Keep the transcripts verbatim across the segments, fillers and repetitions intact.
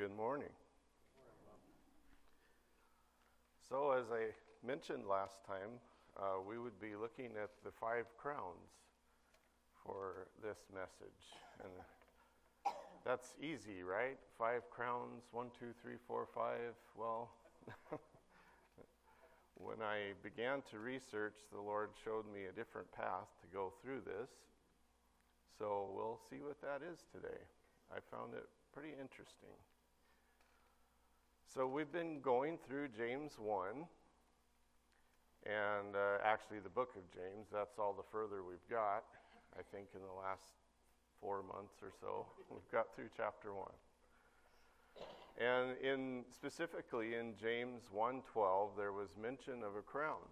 Good morning. So, as I mentioned last time, uh, we would be looking at the five crowns for this message. And that's easy, right? Five crowns, one, two, three, four, five. Well, when I began to research, the Lord showed me a different path to go through this. So we'll see what that is today. I found it pretty interesting. So we've been going through James one, and uh, actually the book of James. That's all the further we've got, I think, in the last four months or so. We've got through chapter one. And in specifically in James one twelve, there was mention of a crown.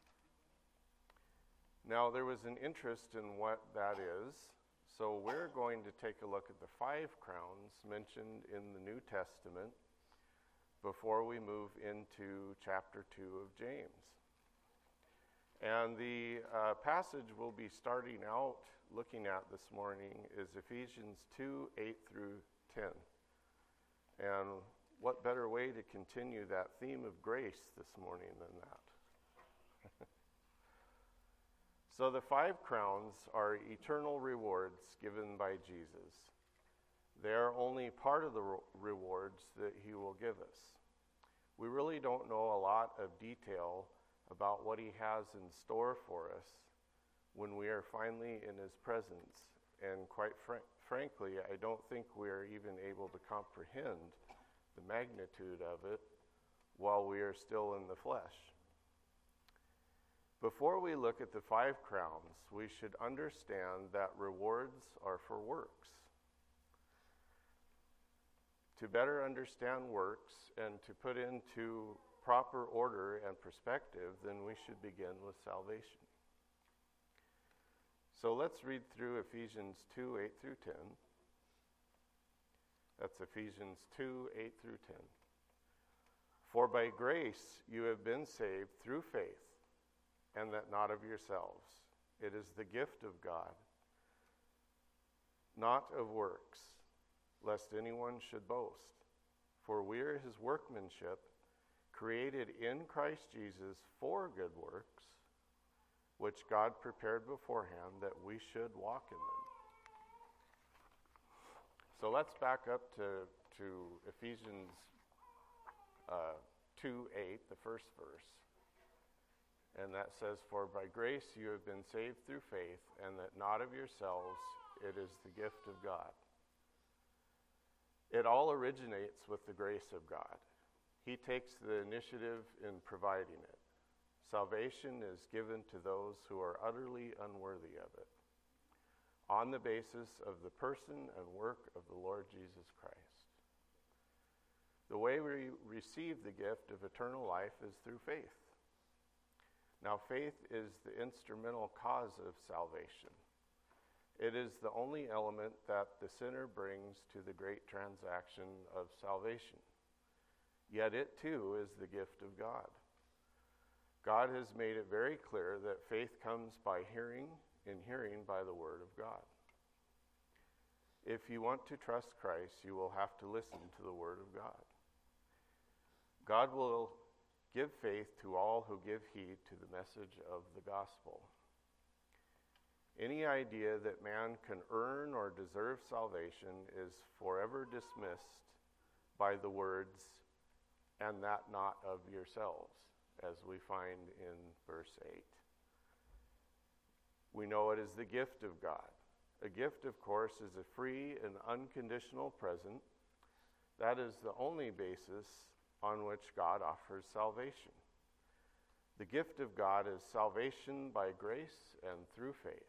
Now, there was an interest in what that is, so we're going to take a look at the five crowns mentioned in the New Testament before we move into chapter two of James. And the uh, passage we'll be starting out looking at this morning is Ephesians two, eight through ten. And what better way to continue that theme of grace this morning than that? So the five crowns are eternal rewards given by Jesus. They are only part of the re- rewards that he will give us. We really don't know a lot of detail about what he has in store for us when we are finally in his presence. And quite fr- frankly, I don't think we are even able to comprehend the magnitude of it while we are still in the flesh. Before we look at the five crowns, we should understand that rewards are for works. To better understand works and to put into proper order and perspective, then we should begin with salvation. So let's read through Ephesians two, eight through ten. That's Ephesians two, eight through ten. For by grace you have been saved through faith, and that not of yourselves. It is the gift of God, not of works, lest anyone should boast. For we are his workmanship, created in Christ Jesus for good works, which God prepared beforehand that we should walk in them. So let's back up to, to Ephesians uh, two eight, the first verse. And that says, For by grace you have been saved through faith, and that not of yourselves, it is the gift of God. It all originates with the grace of God. He takes the initiative in providing it. Salvation is given to those who are utterly unworthy of it, on the basis of the person and work of the Lord Jesus Christ. The way we receive the gift of eternal life is through faith. Now, faith is the instrumental cause of salvation. It is the only element that the sinner brings to the great transaction of salvation. Yet it, too, is the gift of God. God has made it very clear that faith comes by hearing, and hearing by the Word of God. If you want to trust Christ, you will have to listen to the Word of God. God will give faith to all who give heed to the message of the gospel. Any idea that man can earn or deserve salvation is forever dismissed by the words, and that not of yourselves, as we find in verse eight. We know it is the gift of God. A gift, of course, is a free and unconditional present. That is the only basis on which God offers salvation. The gift of God is salvation by grace and through faith.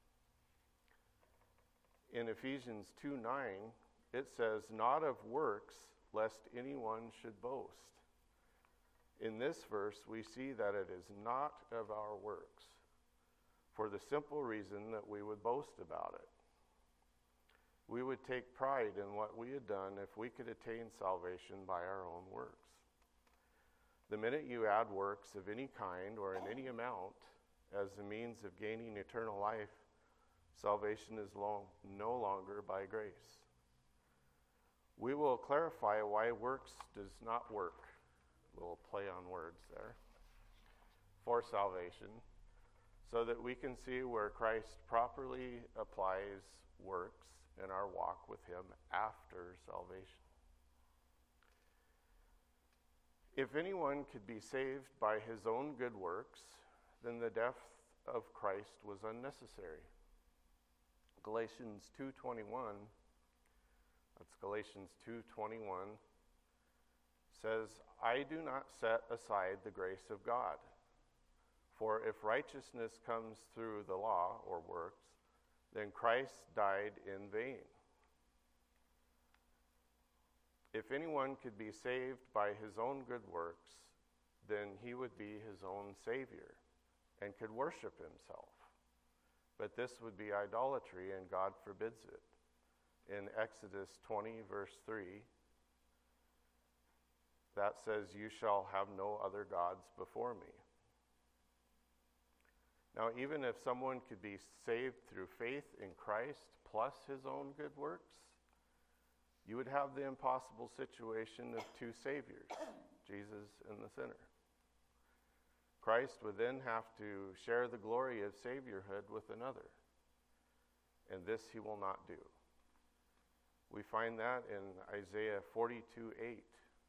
In Ephesians two nine, it says, not of works, lest anyone should boast. In this verse, we see that it is not of our works, for the simple reason that we would boast about it. We would take pride in what we had done if we could attain salvation by our own works. The minute you add works of any kind or in any amount as a means of gaining eternal life, salvation is long, no longer by grace. We will clarify why works does not work. A little play on words there. For salvation, so that we can see where Christ properly applies works in our walk with him after salvation. If anyone could be saved by his own good works, then the death of Christ was unnecessary. Galatians two twenty-one, that's Galatians two twenty-one, says, I do not set aside the grace of God. For if righteousness comes through the law or works, then Christ died in vain. If anyone could be saved by his own good works, then he would be his own Savior and could worship himself. But this would be idolatry, and God forbids it. In Exodus twenty, verse three, that says, you shall have no other gods before me. Now, even if someone could be saved through faith in Christ plus his own good works, you would have the impossible situation of two saviors, Jesus and the sinner. Christ would then have to share the glory of saviorhood with another, and this he will not do. We find that in Isaiah forty-two eight.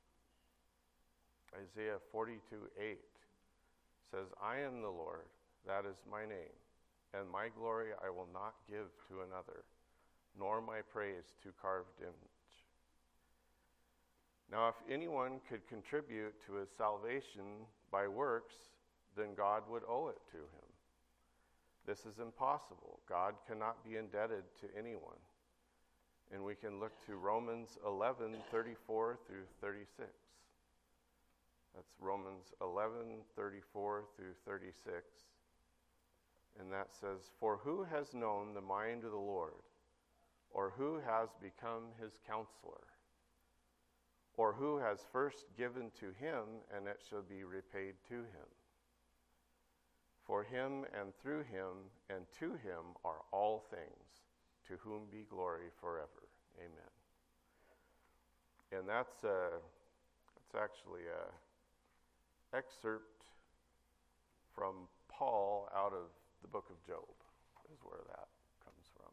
Isaiah forty-two eight says, I am the Lord, that is my name, and my glory I will not give to another, nor my praise to carved image. Now, if anyone could contribute to his salvation by works, then God would owe it to him. This is impossible. God cannot be indebted to anyone. And we can look to Romans eleven thirty-four through thirty-six. That's Romans eleven thirty-four through thirty-six. And that says, for who has known the mind of the Lord, or who has become his counselor? Or who has first given to him, and it shall be repaid to him? For him and through him and to him are all things, to whom be glory forever. Amen. And that's uh, that's actually an excerpt from Paul out of the book of Job, is where that comes from.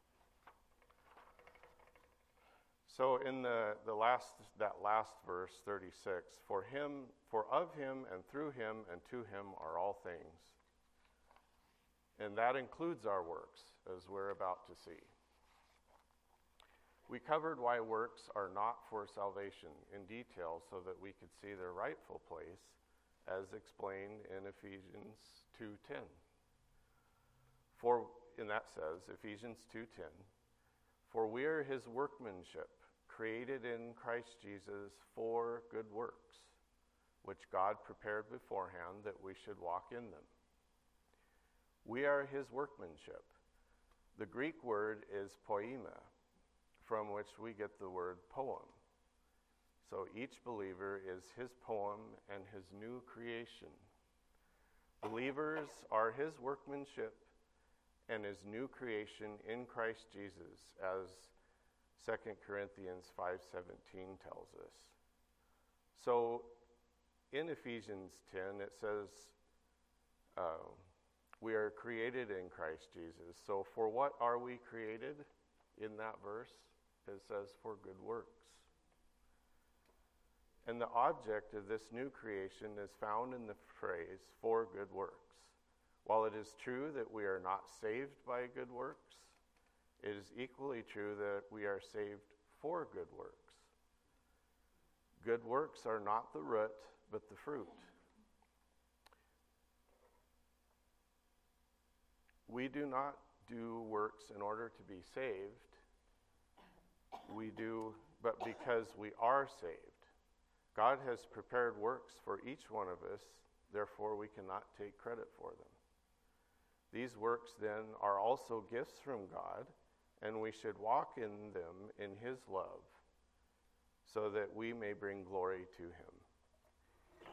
So in the, the last that last verse, thirty-six, for him, for of him and through him and to him are all things. And that includes our works, as we're about to see. We covered why works are not for salvation in detail so that we could see their rightful place, as explained in Ephesians two ten. For, and that says, Ephesians two ten, for we are his workmanship, created in Christ Jesus for good works, which God prepared beforehand that we should walk in them. We are his workmanship. The Greek word is poema, from which we get the word poem. So each believer is his poem and his new creation. Believers are his workmanship and his new creation in Christ Jesus, as Second Corinthians five seventeen tells us. So in Ephesians ten, it says, uh, we are created in Christ Jesus. So for what are we created in that verse? It says for good works. And the object of this new creation is found in the phrase, for good works. While it is true that we are not saved by good works, it is equally true that we are saved for good works. Good works are not the root, but the fruit. We do not do works in order to be saved. We do, but because we are saved. God has prepared works for each one of us, therefore we cannot take credit for them. These works then are also gifts from God, and we should walk in them in his love, so that we may bring glory to him.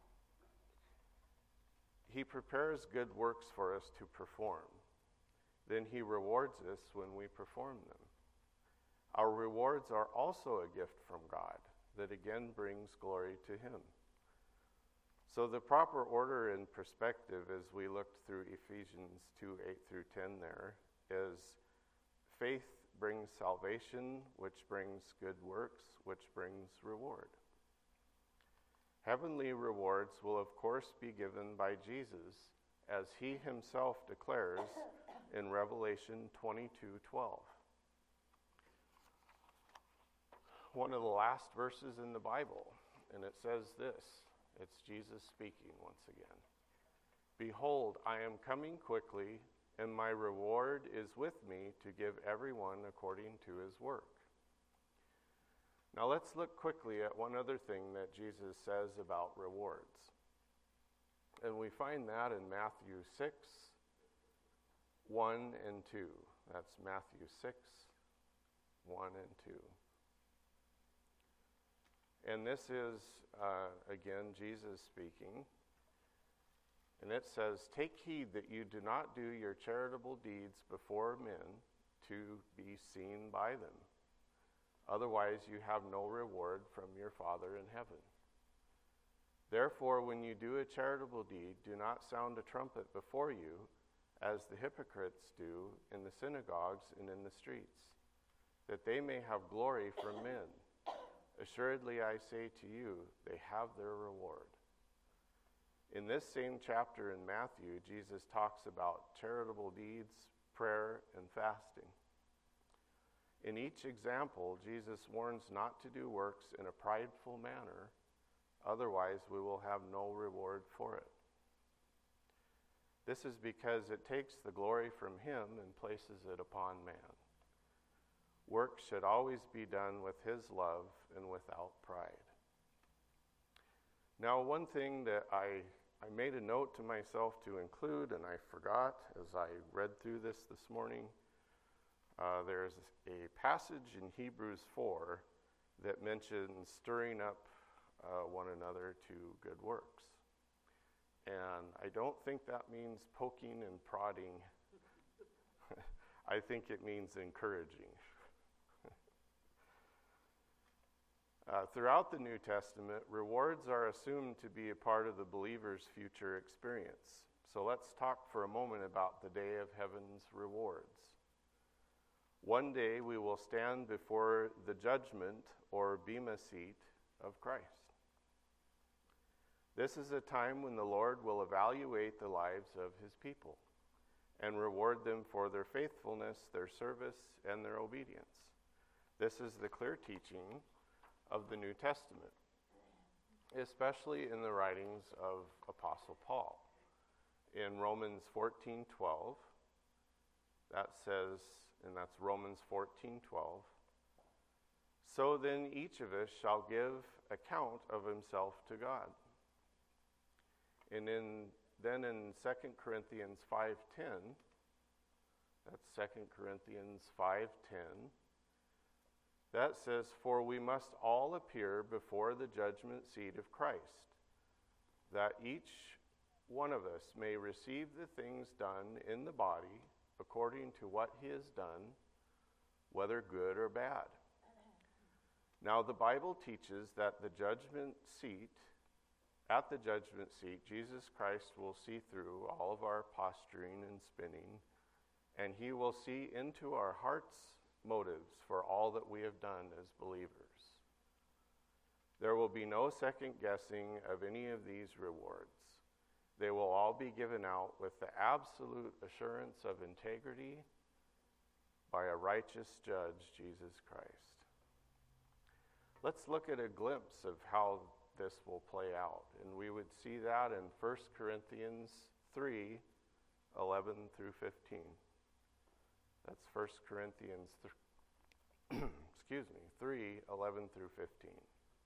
He prepares good works for us to perform. Then he rewards us when we perform them. Our rewards are also a gift from God that again brings glory to him. So the proper order and perspective as we looked through Ephesians two, eight through ten there is faith brings salvation, which brings good works, which brings reward. Heavenly rewards will of course be given by Jesus, as he himself declares in Revelation twenty-two twelve. One of the last verses in the Bible, and it says this. It's Jesus speaking once again. Behold, I am coming quickly, and my reward is with me to give everyone according to his work. Now let's look quickly at one other thing that Jesus says about rewards. And we find that in Matthew six, one and two. That's Matthew six, one and two. And this is, uh, again, Jesus speaking. And it says, take heed that you do not do your charitable deeds before men to be seen by them. Otherwise you have no reward from your Father in heaven. Therefore, when you do a charitable deed, do not sound a trumpet before you, as the hypocrites do in the synagogues and in the streets, that they may have glory from men. Assuredly, I say to you, they have their reward. In this same chapter in Matthew, Jesus talks about charitable deeds, prayer, and fasting. In each example, Jesus warns not to do works in a prideful manner, otherwise we will have no reward for it. This is because it takes the glory from him and places it upon man. Work should always be done with his love and without pride. Now, one thing that I, I made a note to myself to include, and I forgot as I read through this this morning, uh, there's a passage in Hebrews four that mentions stirring up uh, one another to good works. And I don't think that means poking and prodding. I think it means encouraging. Uh, throughout the New Testament, rewards are assumed to be a part of the believer's future experience. So let's talk for a moment about the day of heaven's rewards. One day we will stand before the judgment or bema seat of Christ. This is a time when the Lord will evaluate the lives of his people and reward them for their faithfulness, their service, and their obedience. This is the clear teaching of the New Testament, especially in the writings of Apostle Paul. In Romans fourteen twelve, that says, and that's Romans fourteen twelve, so then each of us shall give account of himself to God. And in, then in Second Corinthians five ten, that's Second Corinthians five ten, that says, for we must all appear before the judgment seat of Christ, that each one of us may receive the things done in the body according to what he has done, whether good or bad. Now the Bible teaches that the judgment seat, at the judgment seat, Jesus Christ will see through all of our posturing and spinning, and he will see into our hearts' motives for all that we have done as believers. There will be no second guessing of any of these rewards. They will all be given out with the absolute assurance of integrity by a righteous judge, Jesus Christ. Let's look at a glimpse of how this will play out, and we would see that in First Corinthians three, eleven through fifteen. That's First Corinthians, th- excuse me, three, eleven through fifteen.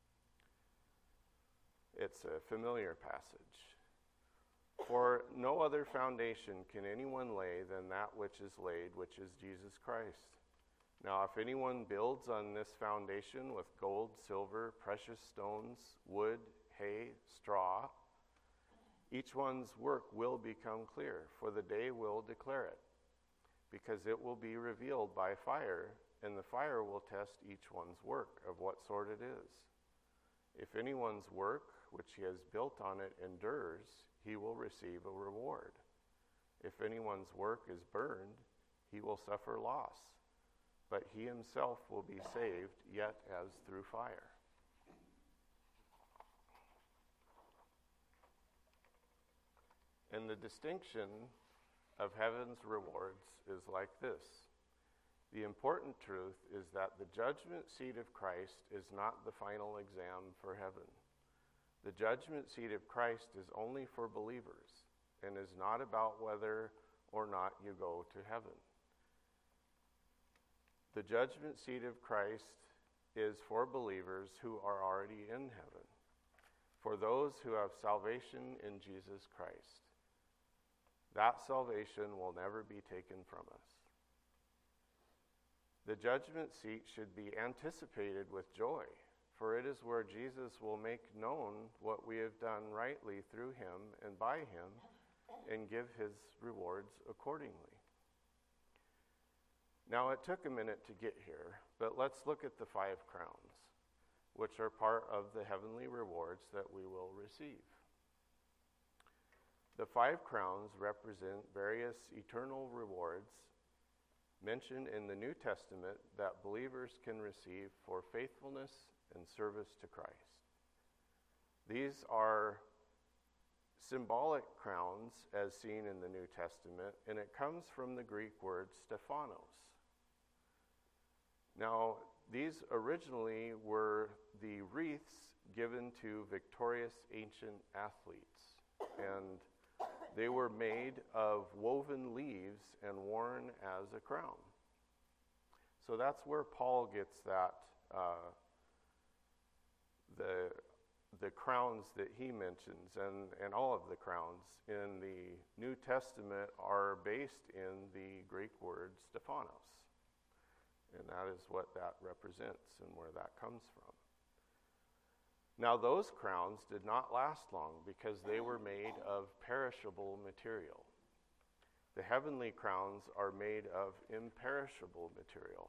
It's a familiar passage. For no other foundation can anyone lay than that which is laid, which is Jesus Christ. Now, if anyone builds on this foundation with gold, silver, precious stones, wood, hay, straw, each one's work will become clear, for the day will declare it, because it will be revealed by fire, and the fire will test each one's work of what sort it is. If anyone's work, which he has built on it, endures, he will receive a reward. If anyone's work is burned, he will suffer loss, but he himself will be saved, yet as through fire. And the distinction of heaven's rewards is like this. The important truth is that the judgment seat of Christ is not the final exam for heaven. The judgment seat of Christ is only for believers and is not about whether or not you go to heaven. The judgment seat of Christ is for believers who are already in heaven, for those who have salvation in Jesus Christ. That salvation will never be taken from us. The judgment seat should be anticipated with joy, for it is where Jesus will make known what we have done rightly through him and by him, and give his rewards accordingly. Now, it took a minute to get here, but let's look at the five crowns, which are part of the heavenly rewards that we will receive. The five crowns represent various eternal rewards mentioned in the New Testament that believers can receive for faithfulness and service to Christ. These are symbolic crowns as seen in the New Testament, and it comes from the Greek word Stephanos. Now, these originally were the wreaths given to victorious ancient athletes, and they were made of woven leaves and worn as a crown. So that's where Paul gets that, uh, the, the crowns that he mentions, and, and all of the crowns in the New Testament are based in the Greek word Stephanos. And that is what that represents and where that comes from. Now, those crowns did not last long because they were made of perishable material. The heavenly crowns are made of imperishable material.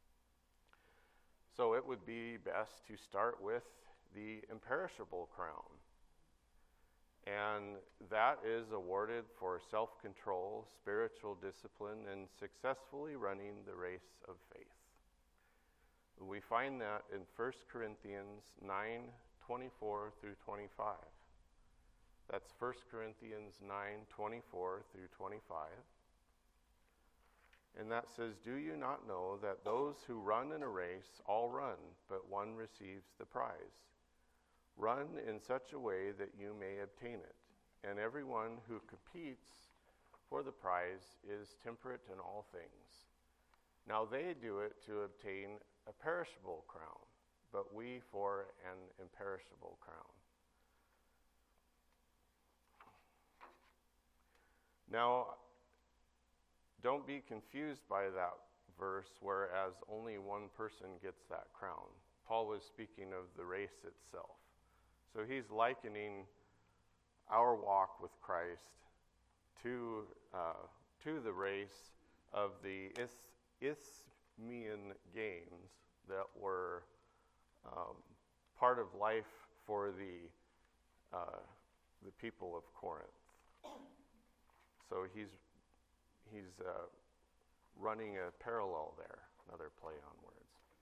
So it would be best to start with the imperishable crown. And that is awarded for self-control, spiritual discipline, and successfully running the race of faith. We find that in First Corinthians nine, twenty-four through twenty-five. That's First Corinthians nine, twenty-four through twenty-five. And that says, "Do you not know that those who run in a race all run, but one receives the prize? Run in such a way that you may obtain it. And everyone who competes for the prize is temperate in all things. Now they do it to obtain a perishable crown, but we for an imperishable crown." Now, don't be confused by that verse, whereas only one person gets that crown. Paul was speaking of the race itself. So he's likening our walk with Christ to uh, to the race of the Is- Isthmian Games that were um, part of life for the uh, the people of Corinth. So he's he's uh, running a parallel there, another play on words.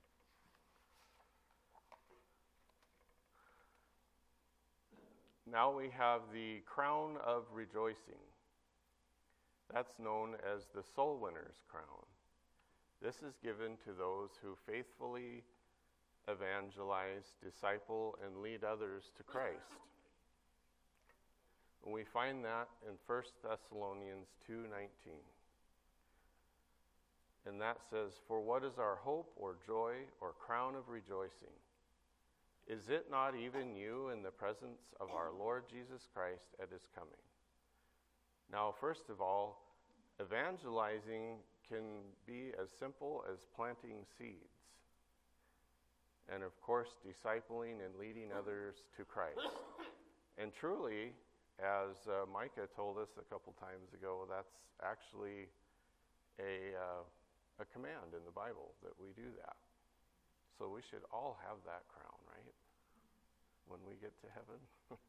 Now we have the crown of rejoicing. That's known as the soul winner's crown. This is given to those who faithfully evangelize, disciple, and lead others to Christ. And we find that in First Thessalonians two nineteen. And that says, "For what is our hope or joy or crown of rejoicing? Is it not even you in the presence of our Lord Jesus Christ at his coming?" Now, first of all, evangelizing can be as simple as planting seeds. And of course, discipling and leading others to Christ. And truly, as uh, Micah told us a couple times ago, that's actually a, uh, a command in the Bible that we do that. So we should all have that crown, right? When we get to heaven.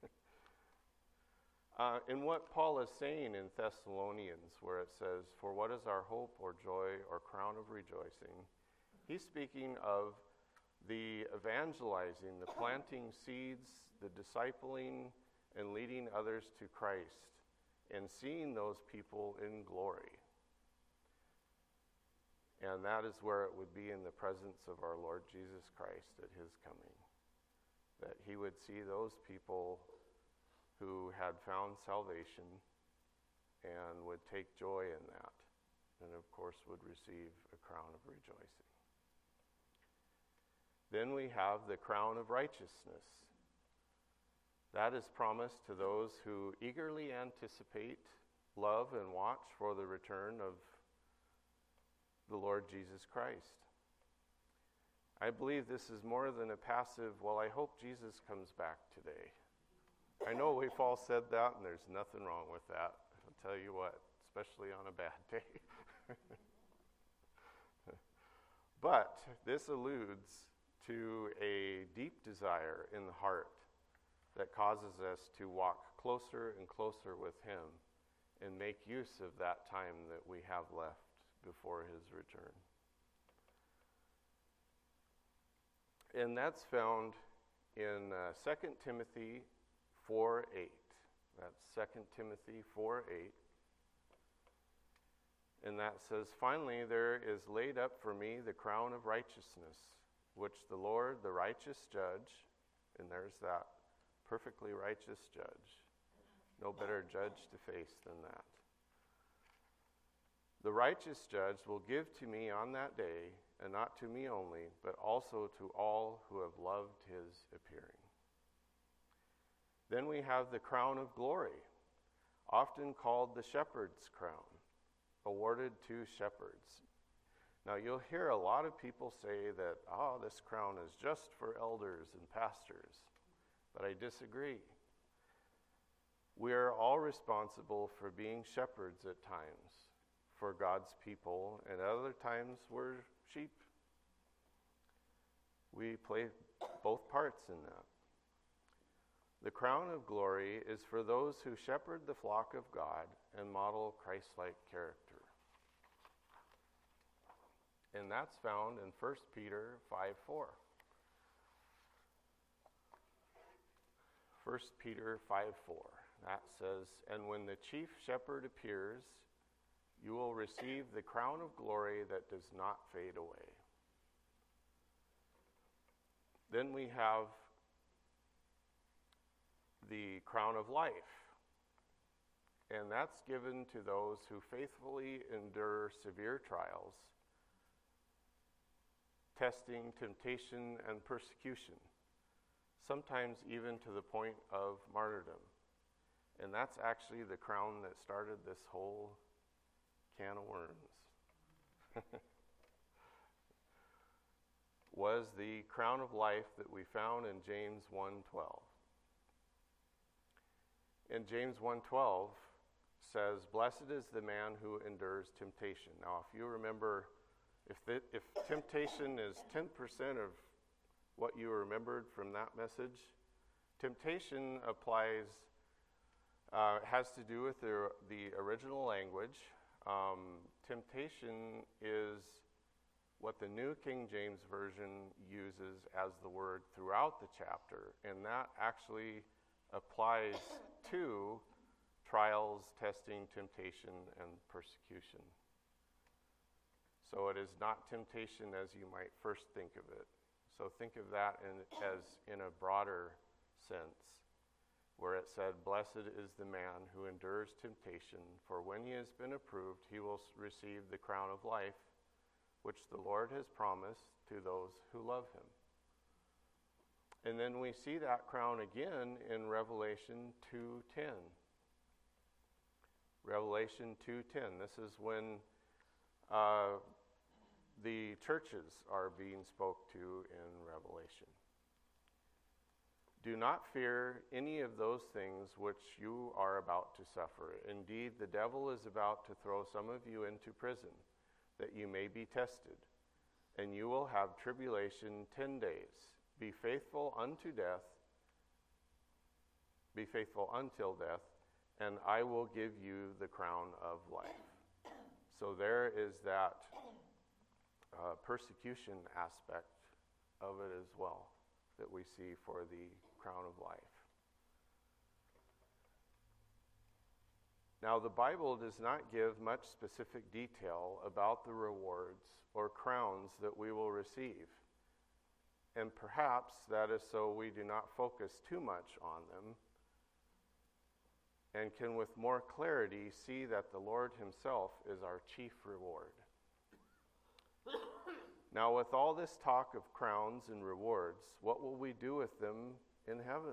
uh, and what Paul is saying in Thessalonians, where it says, "For what is our hope or joy or crown of rejoicing?" He's speaking of the evangelizing, the planting seeds, the discipling, and leading others to Christ, and seeing those people in glory. And that is where it would be in the presence of our Lord Jesus Christ at his coming. That he would see those people who had found salvation and would take joy in that, and of course would receive a crown of rejoicing. Then we have the crown of righteousness. That is promised to those who eagerly anticipate, love, and watch for the return of the Lord Jesus Christ. I believe this is more than a passive, well, I hope Jesus comes back today. I know we've all said that, and there's nothing wrong with that. I'll tell you what, especially on a bad day. But this alludes to a deep desire in the heart that causes us to walk closer and closer with him and make use of that time that we have left before his return. And that's found in uh, Second Timothy four eight. That's Second Timothy four eight. And that says, "Finally there is laid up for me the crown of righteousness, which the Lord, the righteous judge," and there's that perfectly righteous judge. No better judge to face than that. "The righteous judge will give to me on that day, and not to me only, but also to all who have loved his appearing." Then we have the crown of glory, often called the shepherd's crown, awarded to shepherds. Now you'll hear a lot of people say that, oh, this crown is just for elders and pastors, but I disagree. We are all responsible for being shepherds at times for God's people, and at other times we're sheep. We play both parts in that. The crown of glory is for those who shepherd the flock of God and model Christ-like character. And that's found in First Peter five four. First Peter five four. That says, "And when the chief shepherd appears, you will receive the crown of glory that does not fade away." Then we have the crown of life. And that's given to those who faithfully endure severe trials, testing, temptation, and persecution, sometimes even to the point of martyrdom. And that's actually the crown that started this whole can of worms. Was the crown of life that we found in James one twelve. In James one twelve says, "Blessed is the man who endures temptation." Now, if you remember, if the, if temptation is ten percent of what you remembered from that message, temptation applies, uh, has to do with the, the original language. Um, temptation is what the New King James Version uses as the word throughout the chapter, and that actually applies to trials, testing, temptation, and persecution. So it is not temptation as you might first think of it. So think of that in, as in a broader sense, where it said, "Blessed is the man who endures temptation, for when he has been approved, he will receive the crown of life, which the Lord has promised to those who love him." And then we see that crown again in Revelation two ten. Revelation two ten. This is when uh, the churches are being spoke to in Revelation. "Do not fear any of those things which you are about to suffer. Indeed, the devil is about to throw some of you into prison, that you may be tested. And you will have tribulation ten days. Be faithful unto death. Be faithful until death, and I will give you the crown of life. So there is that uh, persecution aspect of it as well that we see for the crown of life. Now, the Bible does not give much specific detail about the rewards or crowns that we will receive. And perhaps that is so we do not focus too much on them and can with more clarity see that the Lord himself is our chief reward. Now, with all this talk of crowns and rewards, what will we do with them in heaven?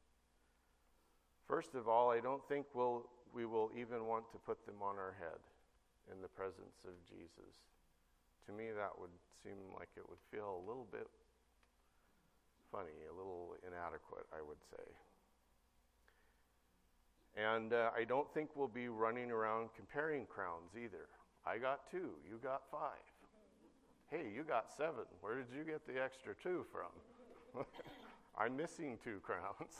First of all, I don't think we'll, we will even want to put them on our head in the presence of Jesus. To me, that would seem like it would feel a little bit funny, a little inadequate, I would say. And uh, I don't think we'll be running around comparing crowns either. I got two, you got five. Hey, you got seven. Where did you get the extra two from? I'm missing two crowns.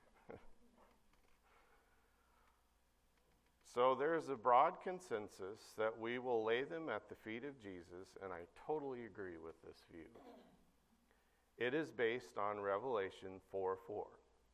So there's a broad consensus that we will lay them at the feet of Jesus, and I totally agree with this view. It is based on Revelation four four.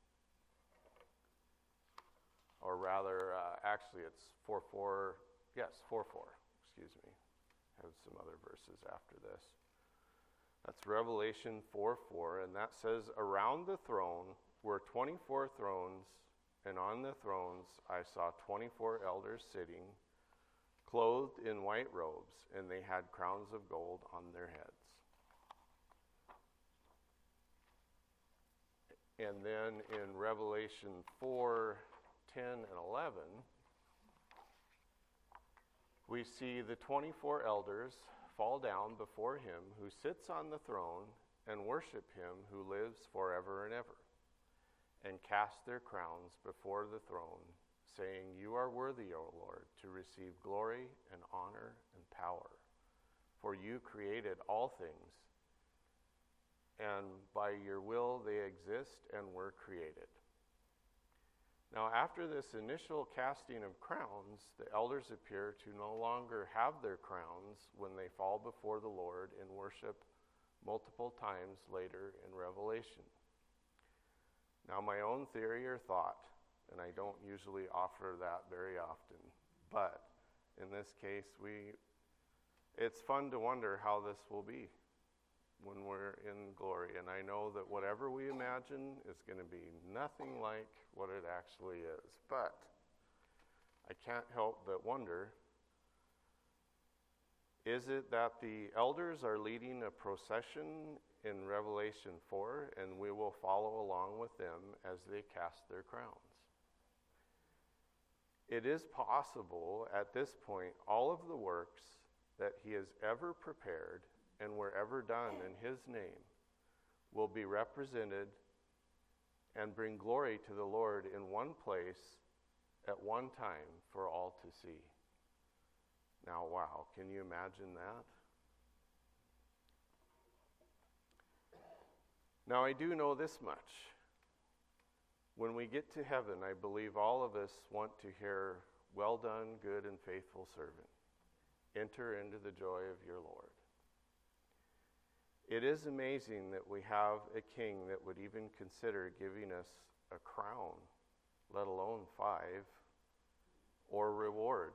Or rather, uh, actually it's four four, yes, four four, excuse me. I have some other verses after this. That's Revelation four four, and that says, around the throne were twenty-four thrones, and on the thrones I saw twenty-four elders sitting, clothed in white robes, and they had crowns of gold on their heads. And then in Revelation four ten and eleven, we see the twenty-four elders fall down before him who sits on the throne and worship him who lives forever and ever, and cast their crowns before the throne, saying, you are worthy, O Lord, to receive glory and honor and power, for you created all things, and by your will they exist and were created. Now, after this initial casting of crowns, the elders appear to no longer have their crowns when they fall before the Lord in worship multiple times later in Revelation. Now, my own theory or thought, and I don't usually offer that very often, but in this case, we it's fun to wonder how this will be when we're in glory. And I know that whatever we imagine is going to be nothing like what it actually is. But I can't help but wonder, is it that the elders are leading a procession in Revelation four, and we will follow along with them as they cast their crowns? It is possible at this point, all of the works that he has ever prepared and were ever done in his name will be represented and bring glory to the Lord in one place at one time for all to see. Now, wow, can you imagine that? Now, I do know this much. When we get to heaven, I believe all of us want to hear, well done, good and faithful servant. Enter into the joy of your Lord. It is amazing that we have a king that would even consider giving us a crown, let alone five, or rewards.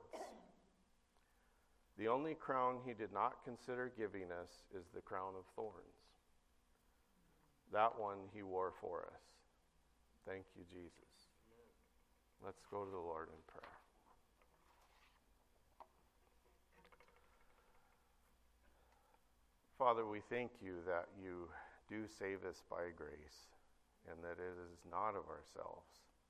The only crown he did not consider giving us is the crown of thorns. That one he wore for us. Thank you, Jesus. Let's go to the Lord in prayer. Father, we thank you that you do save us by grace, and that it is not of ourselves,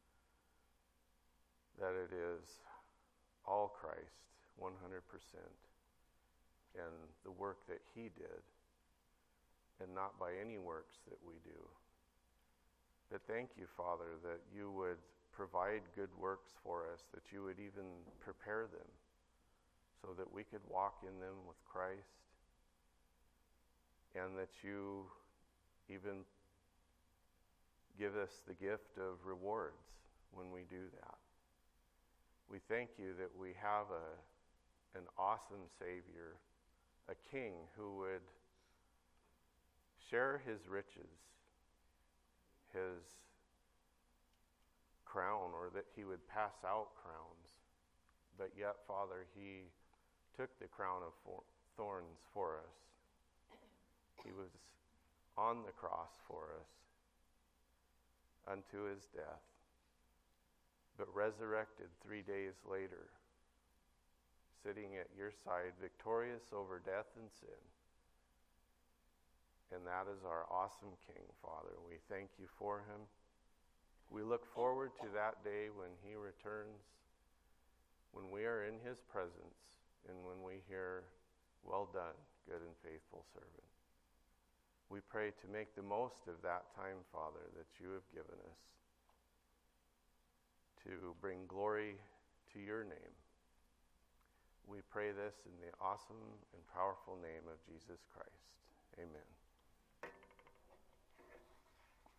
that it is all Christ, one hundred percent, and the work that he did, and not by any works that we do. But thank you, Father, that you would provide good works for us, that you would even prepare them, so that we could walk in them with Christ, and that you even give us the gift of rewards when we do that. We thank you that we have a, an awesome Savior, a King who would share his riches, his crown, or that he would pass out crowns. But yet, Father, he took the crown of for- thorns for us. He was on the cross for us unto his death, but resurrected three days later, sitting at your side, victorious over death and sin. And that is our awesome King, Father. We thank you for him. We look forward to that day when he returns, when we are in his presence, and when we hear, "Well done, good and faithful servant." We pray to make the most of that time, Father, that you have given us to bring glory to your name. We pray this in the awesome and powerful name of Jesus Christ. Amen.